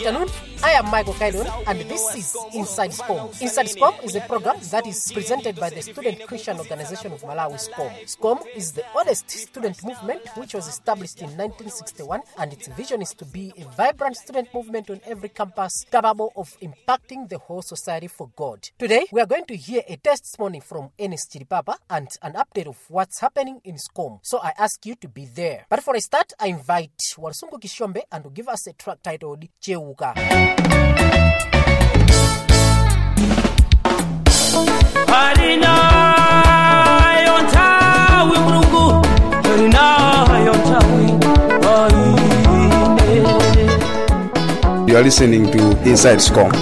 afternoon. I am Michael Kaidon, and this is Inside SCOM. Inside SCOM is a program that is presented by the Student Christian Organization of Malawi, SCOM. SCOM is the oldest student movement which was established in 1961, and its vision is to be a vibrant student movement on every campus capable of impacting the whole society for God. Today, we are going to hear a testimony from Enes Chiripapa and an update of what's happening in SCOM. So I ask you to be there. But for a start, I invite Walsungu Kishombe and to give us a track titled Cheuka. You are listening to Inside SCOM.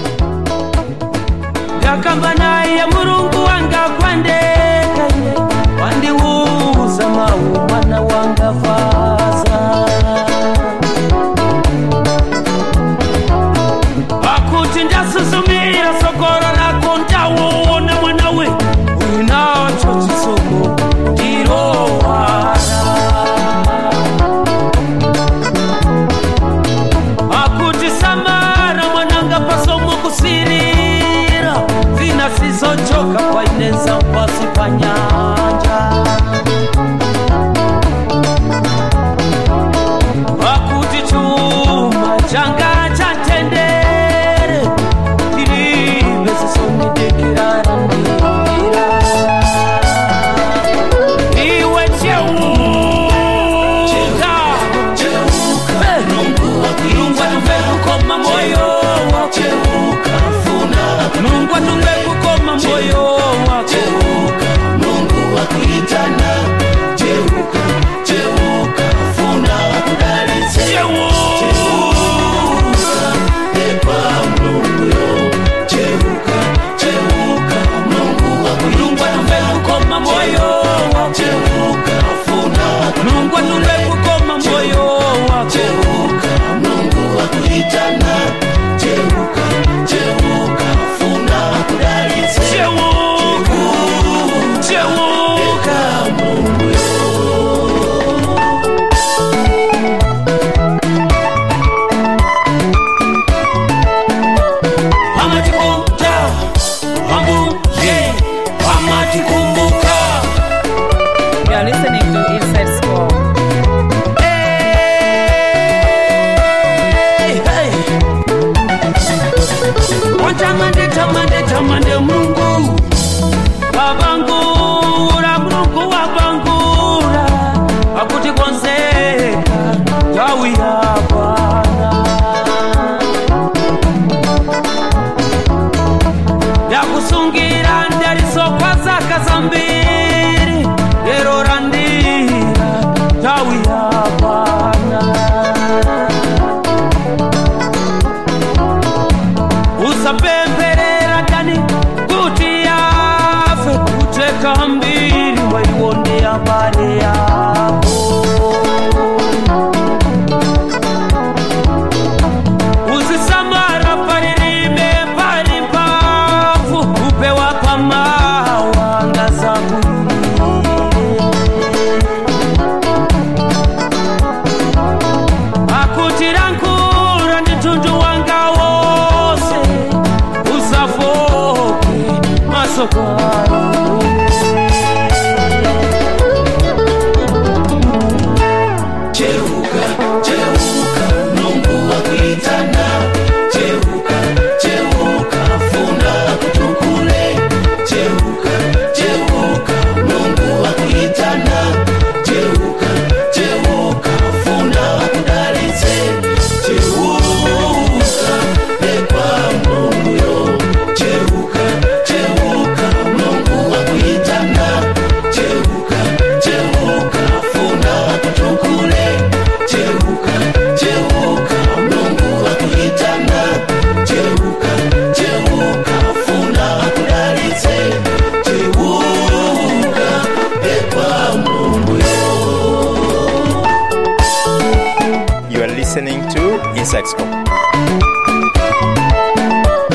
Listening to Inside SCOM.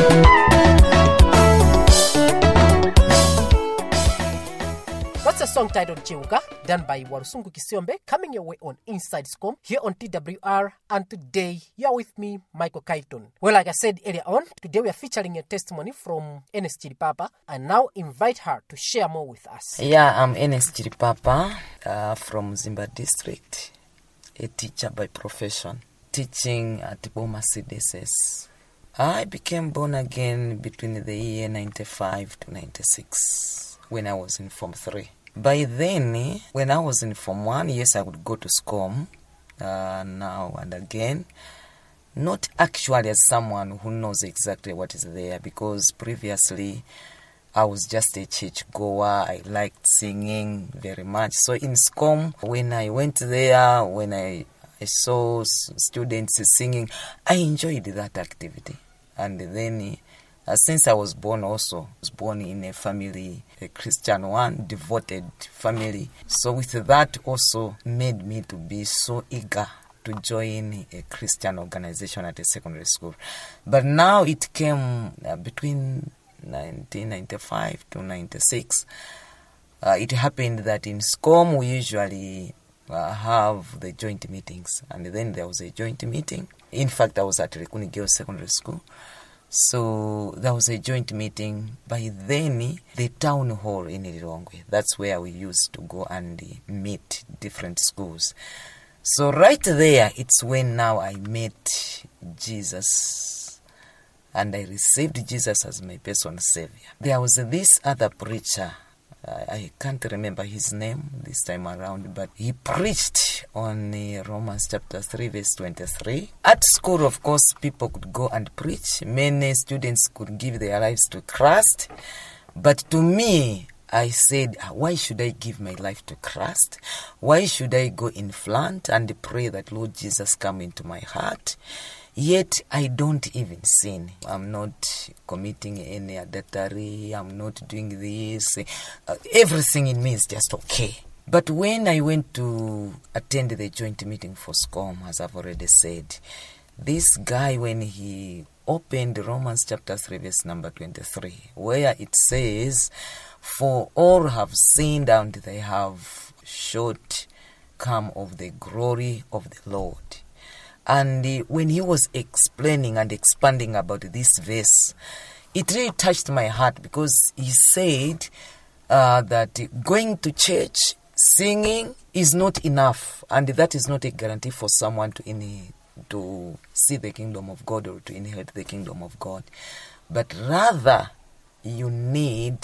That's a song entitled Cheuka, done by Warusungu Kisiombe, coming your way on Inside SCOM here on TWR. And today you are with me, Michael Kaiton. Well, like I said earlier on, today we are featuring a testimony from Ernest Chiripapa, and now invite her to share more with us. Yeah, I'm Ernest Chiripapa from Zimba District, a teacher by profession, teaching at Boma CDSS. I became born again between the year 95 to 96 when I was in Form 3. By then, when I was in Form 1, yes, I would go to SCOM now and again. Not actually as someone who knows exactly what is there, because previously I was just a church goer. I liked singing very much. So in SCOM, when I went there, when I saw students singing, I enjoyed that activity. And then, since I was born also, I was born in a family, a Christian one, devoted family. So with that also made me to be so eager to join a Christian organization at a secondary school. But now it came between 1995 to 96. It happened that in SCOM we usually have the joint meetings, and then there was a joint meeting. In fact, I was at Rekuni Girls Secondary School, so there was a joint meeting. By then, the town hall in Lilongwe, that's where we used to go and meet different schools. So right there, it's when now I met Jesus, and I received Jesus as my personal savior. There was this other preacher, I can't remember his name this time around, but he preached on Romans chapter 3 verse 23. At school, of course, people could go and preach. Many students could give their lives to Christ. But to me, I said, why should I give my life to Christ? Why should I go in front and pray that Lord Jesus come into my heart? Yet I don't even sin. I'm not committing any adultery. I'm not doing this. Everything in me is just okay. But when I went to attend the joint meeting for SCOM, as I've already said, this guy, when he opened Romans chapter 3 verse number 23, where it says, for all have sinned and they have shortcome of the glory of the Lord. And when he was explaining and expanding about this verse, it really touched my heart, because he said that going to church, singing is not enough, and that is not a guarantee for someone to see the kingdom of God or to inherit the kingdom of God. But rather, you need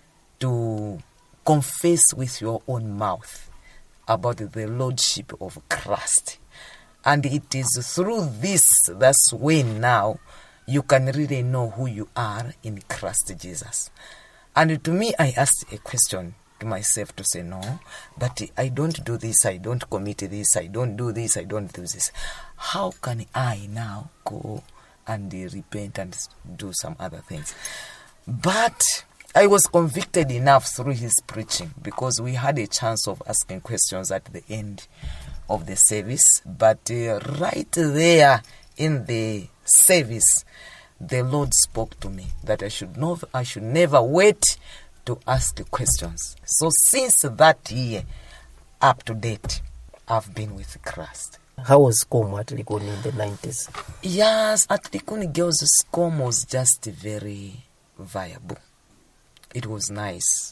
to confess with your own mouth about the lordship of Christ. And it is through this, that's when now you can really know who you are in Christ Jesus. And to me, I asked a question to myself to say, no, but I don't do this, I don't commit this, I don't do this, I don't do this. How can I now go and repent and do some other things? But I was convicted enough through his preaching, because we had a chance of asking questions at the end of the service. But right there in the service, the Lord spoke to me that I should never wait to ask questions. So since that year up to date, I've been with Christ. How was SCOM at Likoni in the 90s? Yes, at Likoni Girls, SCOM was just very viable. It was nice.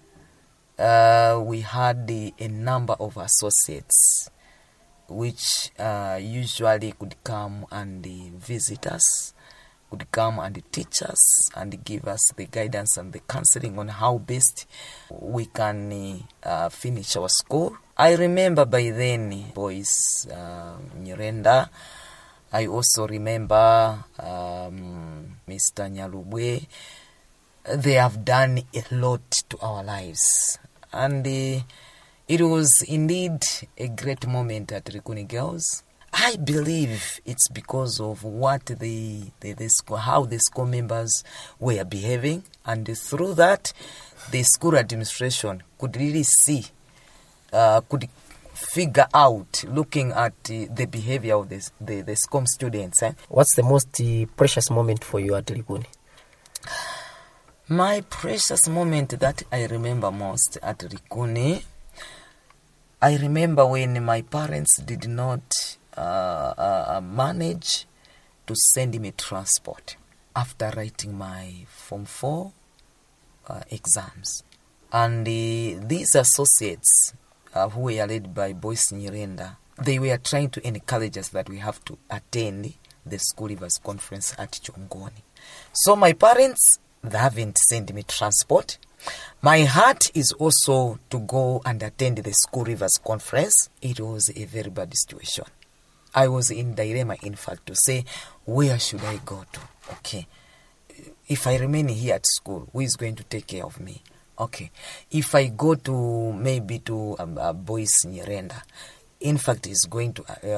We had a number of associates which usually could come and visit us, could come and teach us and give us the guidance and the counseling on how best we can finish our school. I remember by then, boys, Nyirenda. I also remember Mr. Nyalubwe. They have done a lot to our lives. And it was indeed a great moment at Likoni Girls. I believe it's because of what how the school members were behaving, and through that, the school administration could really see, could figure out, looking at the behavior of the SCOM students. What's the most precious moment for you at Likoni? My precious moment that I remember most at Likoni I remember when my parents did not manage to send me transport after writing my Form 4 exams. And these associates who were led by Boyce Nyirenda, they were trying to encourage us that we have to attend the School Leavers Conference at Chongoni. So my parents, they haven't sent me transport. My heart is also to go and attend the School Leavers Conference. It was a very bad situation. I was in dilemma, in fact, to say, where should I go to? Okay. If I remain here at school, who is going to take care of me? Okay. If I go to maybe to Boyce Nyirenda, in fact, he's going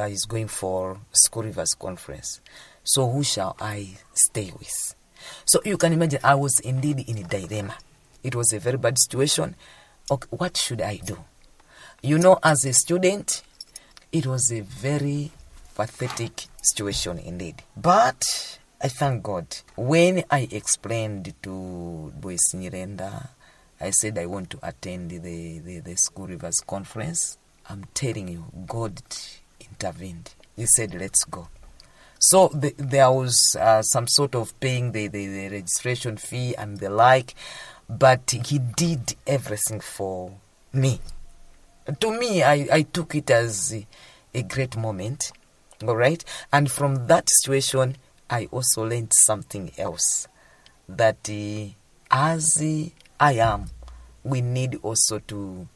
for School Leavers Conference. So who shall I stay with? So you can imagine, I was indeed in a dilemma. It was a very bad situation. Okay, what should I do? You know, as a student, it was a very pathetic situation indeed. But I thank God. When I explained to Boyce Nyirenda, I said I want to attend the School Leavers Conference. I'm telling you, God intervened. He said, let's go. So there was some sort of paying the registration fee and the like, but he did everything for me. To me, I took it as a great moment, all right? And from that situation, I also learned something else, that as I am, we need also to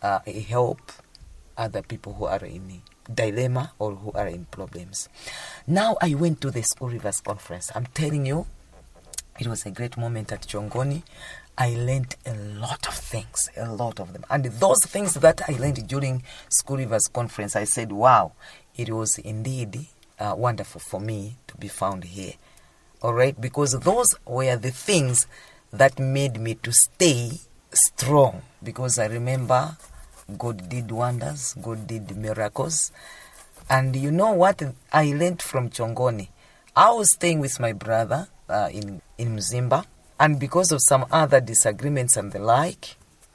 help other people who are in dilemma or who are in problems. Now I went to the School Leavers Conference. I'm telling you, it was a great moment at Chongoni. I learned a lot of things, a lot of them. And those things that I learned during School Leavers Conference, I said, wow, it was indeed wonderful for me to be found here. All right? Because those were the things that made me to stay strong. Because I remember God did wonders, God did miracles. And you know what I learned from Chongoni? I was staying with my brother in Mzimba. And because of some other disagreements and the like,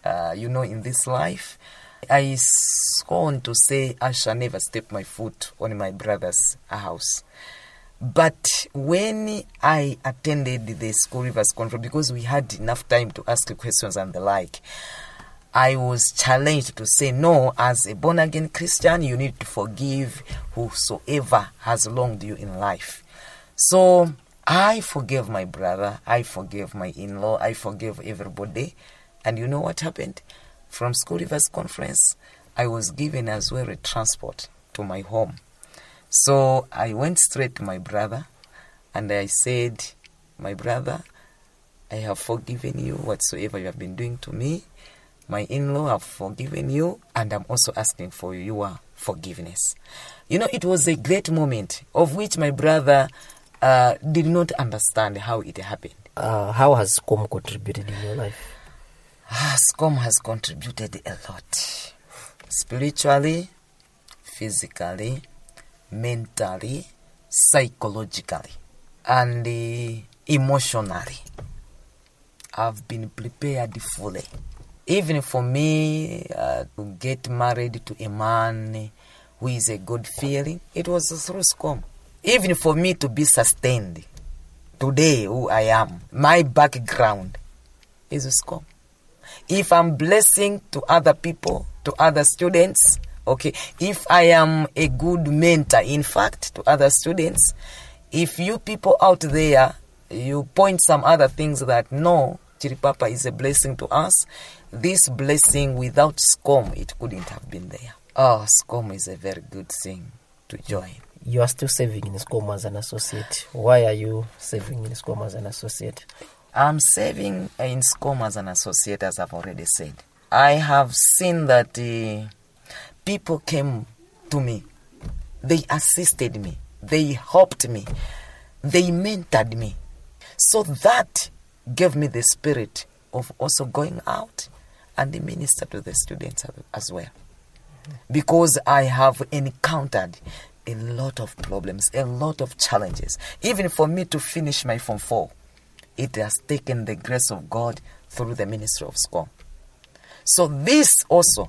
in this life, I scorn to say I shall never step my foot on my brother's house. But when I attended the School Leavers Conference, because we had enough time to ask questions and the like, I was challenged to say, no, as a born-again Christian, you need to forgive whosoever has wronged you in life. So I forgave my brother, I forgave my in-law, I forgave everybody. And you know what happened? From School Leavers Conference, I was given as well a transport to my home. So I went straight to my brother and I said, my brother, I have forgiven you whatsoever you have been doing to me. My in-law have forgiven you, and I'm also asking for your forgiveness. You know, it was a great moment of which my brother did not understand how it happened. How has SCOM contributed in your life? SCOM has contributed a lot. Spiritually, physically, mentally, psychologically, and emotionally. I've been prepared fully. Even for me to get married to a man who is a God-fearing, it was through SCOM. Even for me to be sustained today, who I am, my background is SCOM. If I'm blessing to other people, to other students, okay, if I am a good mentor, in fact, to other students, if you people out there, you point some other things that, no, Chiripapa is a blessing to us, this blessing without SCOM, it couldn't have been there. Oh, SCOM is a very good thing to join. You are still serving in SCOM as an associate. Why are you serving in SCOM as an associate? I'm serving in SCOM as an associate, as I've already said. I have seen that people came to me. They assisted me. They helped me. They mentored me. So that gave me the spirit of also going out and minister to the students as well. Because I have encountered a lot of problems, a lot of challenges. Even for me to finish my Form 4, it has taken the grace of God through the ministry of SCOM. So this also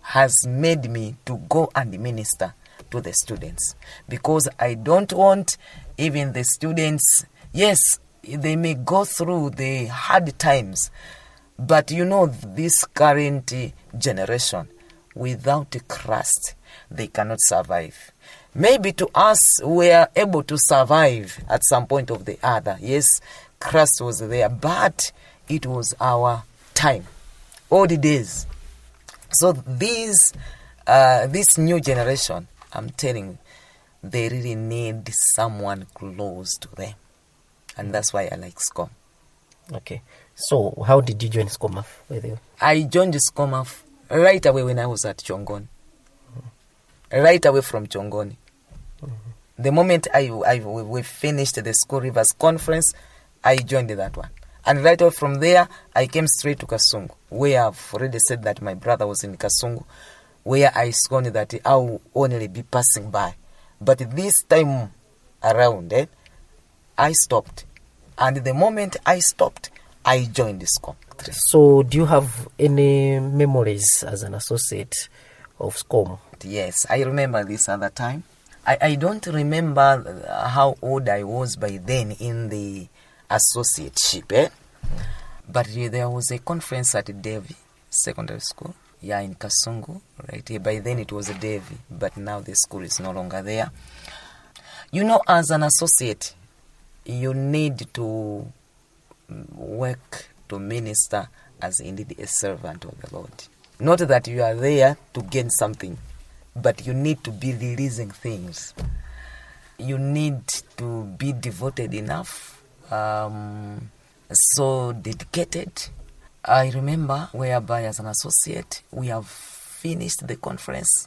has made me to go and minister to the students, because I don't want even the students, yes, they may go through the hard times, but this current generation, without Christ, they cannot survive. Maybe to us, we are able to survive at some point of the other. Yes, Christ was there, but it was our time, old days. So this new generation, I'm telling you, they really need someone close to them. And that's why I like SCOM. Okay. So how did you join SCOMAF, by the way? I joined SCOMAF right away when I was at Chongoni. Right away from Chongoni. The moment we finished the School Rivers Conference, I joined that one. And right away from there, I came straight to Kasungu, where I've already said that my brother was in Kasungu, where I scorned that I will only be passing by. But this time around, I stopped. And the moment I stopped, I joined the SCOM. So do you have any memories as an associate of SCOM? Yes, I remember this other time. I don't remember how old I was by then in the associateship, but there was a conference at Devi Secondary School, in Kasungu, right? By then it was a Devi, but now the school is no longer there. As an associate, you need to work to minister as indeed a servant of the Lord. Not that you are there to gain something, but you need to be releasing things. You need to be devoted enough, so dedicated. I remember whereby as an associate, we have finished the conference,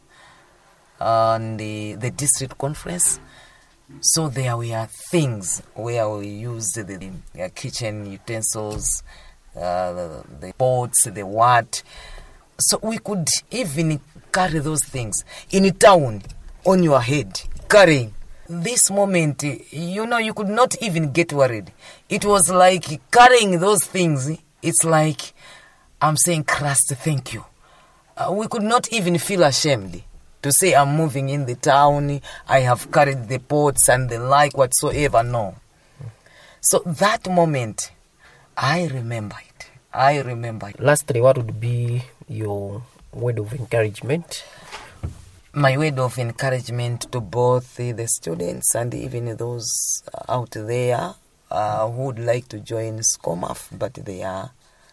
the district conference. So there were things where we used the kitchen utensils, the pots, the what. So we could even carry those things in a town on your head, carrying. This moment, you could not even get worried. It was like carrying those things. It's like I'm saying, Christ, thank you. We could not even feel ashamed to say I'm moving in the town, I have carried the pots and the like whatsoever. No. So that moment, I remember it. Lastly, what would be your word of encouragement? My word of encouragement to both the students and even those out there who would like to join SCOMAF, but they are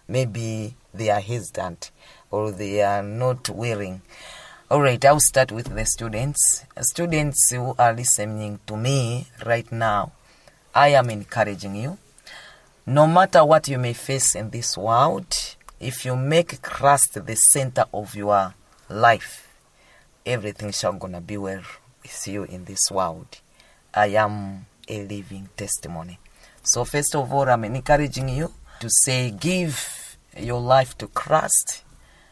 hesitant or they are not willing. All right, I'll start with the students. Students who are listening to me right now, I am encouraging you. No matter what you may face in this world, if you make Christ the center of your life, everything shall gonna be well with you in this world. I am a living testimony. So first of all, I'm encouraging you to say, give your life to Christ.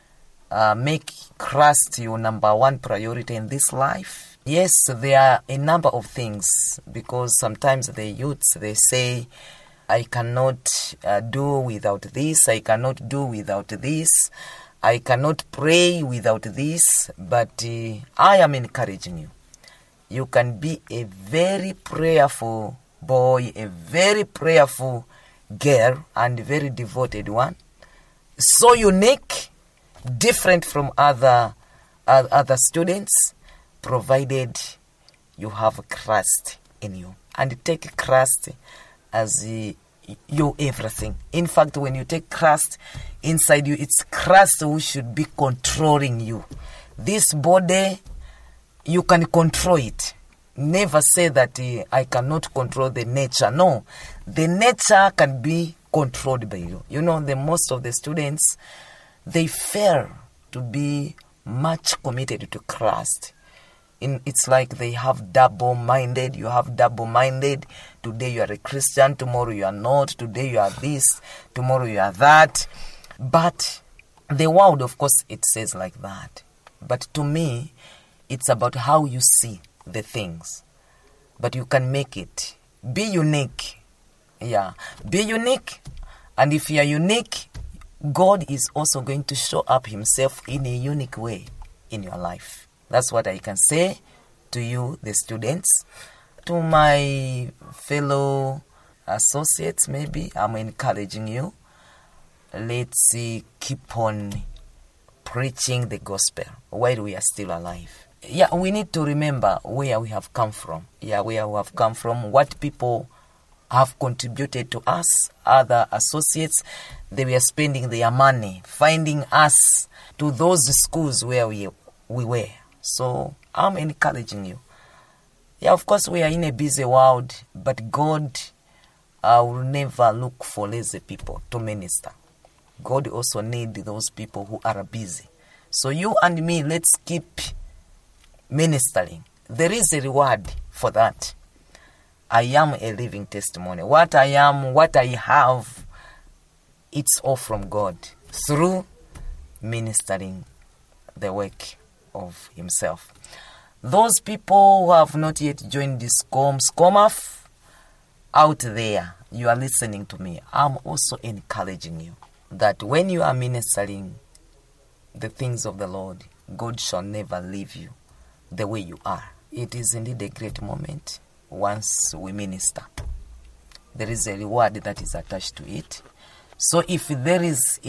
Make Christ your number one priority in this life. Yes, there are a number of things, because sometimes the youths, they say, I cannot do without this, I cannot do without this, I cannot pray without this, but I am encouraging you. You can be a very prayerful boy, a very prayerful girl, and very devoted one. So unique, different from other students, provided you have Christ in you. And take Christ as your everything. In fact, when you take Christ inside you, it's Christ who should be controlling you. This body, you can control it. Never say that I cannot control the nature. No, the nature can be controlled by you. The most of the students, they fail to be much committed to Christ. It's like they have double-minded. You have double-minded. Today you are a Christian, tomorrow you are not. Today you are this, tomorrow you are that. But the world, of course, it says like that. But to me, it's about how you see the things. But you can make it. Be unique. Yeah, be unique. And if you are unique, God is also going to show up himself in a unique way. in your life. That's what I can say to you, the students. To my fellow associates, maybe, I'm encouraging you. Let's keep on preaching the gospel while we are still alive. Yeah, we need to remember where we have come from. Yeah, where we have come from, what people have contributed to us, other associates. They were spending their money, finding us to those schools where we were. So I'm encouraging you. Yeah, of course, we are in a busy world, but God will never look for lazy people to minister. God also needs those people who are busy. So you and me, let's keep ministering. There is a reward for that. I am a living testimony. What I am, what I have, it's all from God through ministering the work of Himself. Those people who have not yet joined this SCOMAF out there, you are listening to me. I'm also encouraging you that when you are ministering the things of the Lord, God shall never leave you the way you are. It is indeed a great moment once we minister. There is a reward that is attached to it. So if there is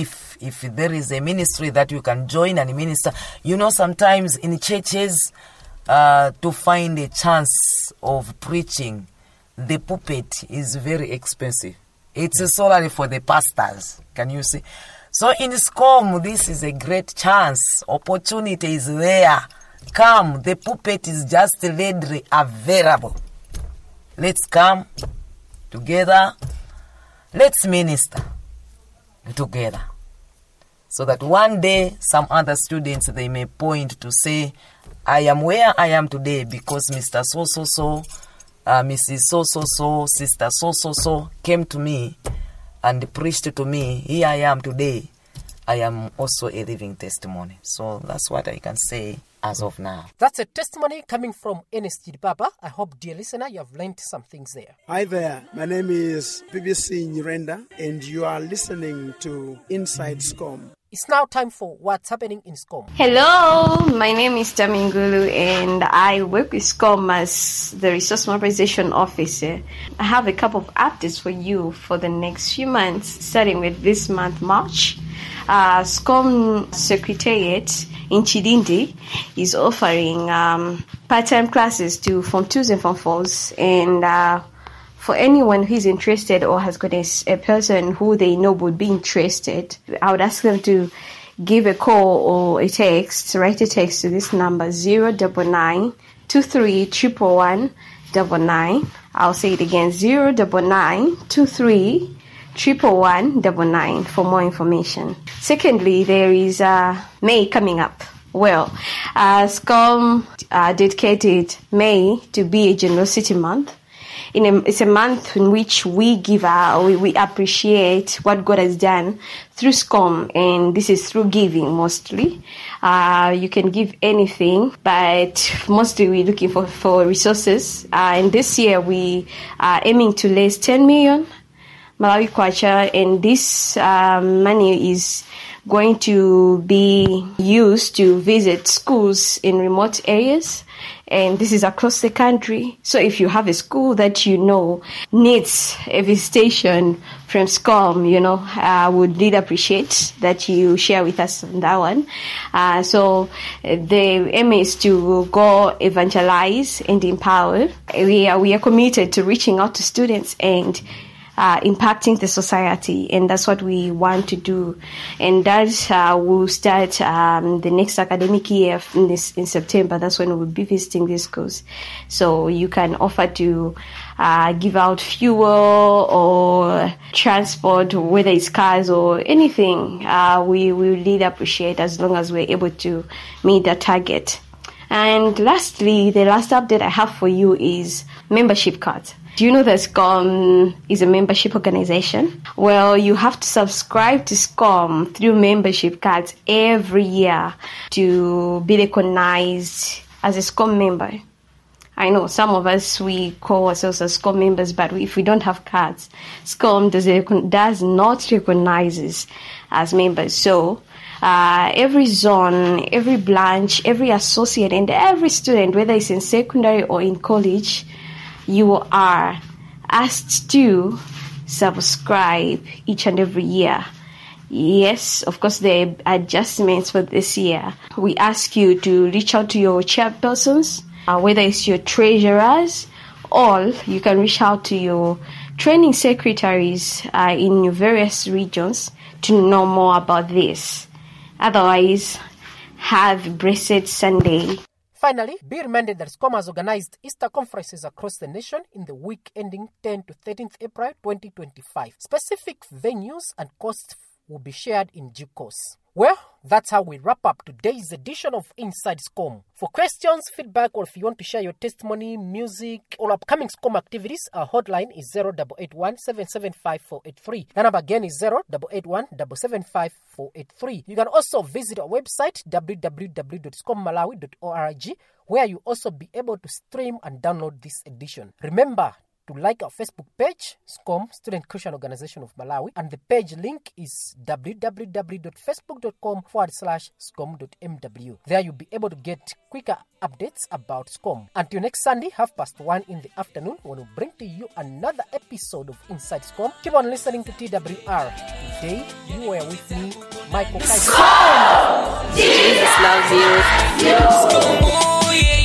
a ministry that you can join and minister, sometimes in churches, to find a chance of preaching, the pulpit is very expensive. It's solely for the pastors. Can you see? So in SCOM, this is a great chance. Opportunity is there. Come, the pulpit is just readily available. Let's come together. Let's minister together. So that one day, some other students, they may point to say, I am where I am today because Mr. So-so-so, Mrs. So-so-so, Sister So-so-so came to me and preached to me. Here I am today. I am also a living testimony. So that's what I can say as of now. That's a testimony coming from Ernest Chidipapa. I hope, dear listener, you have learned some things there. Hi there. My name is BBC Nyirenda, and you are listening to Inside SCOM. It's now time for what's happening in SCOM. Hello, my name is Tamingulu, and I work with SCOM as the Resource Mobilization Officer. I have a couple of updates for you for the next few months, starting with this month, March. SCOM Secretariat in Chidindi is offering part-time classes to Form 2s and Form 4s, and for anyone who is interested or has got a person who they know would be interested, I would ask them to give a call or a text, write a text to this number 099 23 111 99. I'll say it again, 099 23 111 for more information. Secondly, there is May coming up. Well, SCOM dedicated May to be a generosity month. It's a month in which we give we appreciate what God has done through SCOM, and this is through giving mostly. You can give anything, but mostly we're looking for resources. And this year we are aiming to raise 10 million Malawi kwacha, and this money is going to be used to visit schools in remote areas, and this is across the country. So if you have a school that you know needs a visitation from SCOM, I would really appreciate that you share with us on that one. So the aim is to go evangelize and empower. We are committed to reaching out to students and impacting the society, and that's what we want to do. And that will start the next academic year in September. That's when we'll be visiting these schools. So you can offer to give out fuel or transport, whether it's cars or anything. We really appreciate, as long as we're able to meet that target. And lastly, the last update I have for you is membership cards. Do you know that SCOM is a membership organization? Well, you have to subscribe to SCOM through membership cards every year to be recognized as a SCOM member. I know some of us, we call ourselves as SCOM members, but if we don't have cards, SCOM does not recognize us as members. So every zone, every branch, every associate, and every student, whether it's in secondary or in college, you are asked to subscribe each and every year. Yes, of course, there are adjustments for this year. We ask you to reach out to your chairpersons, whether it's your treasurers, or you can reach out to your training secretaries in your various regions to know more about this. Otherwise, have a blessed Sunday. Finally, be reminded that SCOM has organized Easter conferences across the nation in the week ending 10 to 13th April 2025. Specific venues and costs will be shared in due course. Well, that's how we wrap up today's edition of Inside SCOM. For questions, feedback, or if you want to share your testimony, music, or upcoming SCOM activities, our hotline is 0881 775 483. The number again is 0881 775 483. You can also visit our website www.scommalawi.org, where you also be able to stream and download this edition. Remember to like our Facebook page, SCOM, Student Christian Organization of Malawi, and the page link is www.facebook.com/scom.mw. There you'll be able to get quicker updates about SCOM. Until next Sunday, 1:30 in the afternoon, when we'll bring to you another episode of Inside SCOM. Keep on listening to TWR. Today, you were with me, Michael Kai. Jesus loves you. Oh, yeah.